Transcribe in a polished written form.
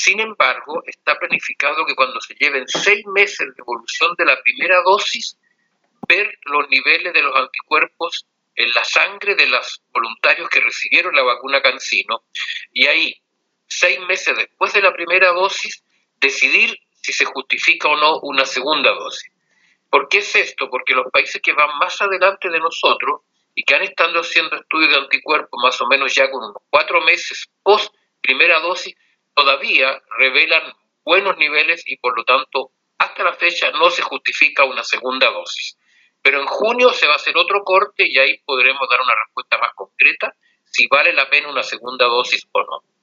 Sin embargo, está planificado que cuando se lleven 6 meses de evolución de la primera dosis, ver los niveles de los anticuerpos en la sangre de los voluntarios que recibieron la vacuna CanSino, y ahí, 6 meses después de la primera dosis, decidir si se justifica o no una segunda dosis. ¿Por qué es esto? Porque los países que van más adelante de nosotros y que han estado haciendo estudios de anticuerpos más o menos ya con unos 4 meses post primera dosis, todavía revelan buenos niveles y por lo tanto hasta la fecha no se justifica una segunda dosis. Pero en junio se va a hacer otro corte y ahí podremos dar una respuesta más concreta si vale la pena una segunda dosis o no.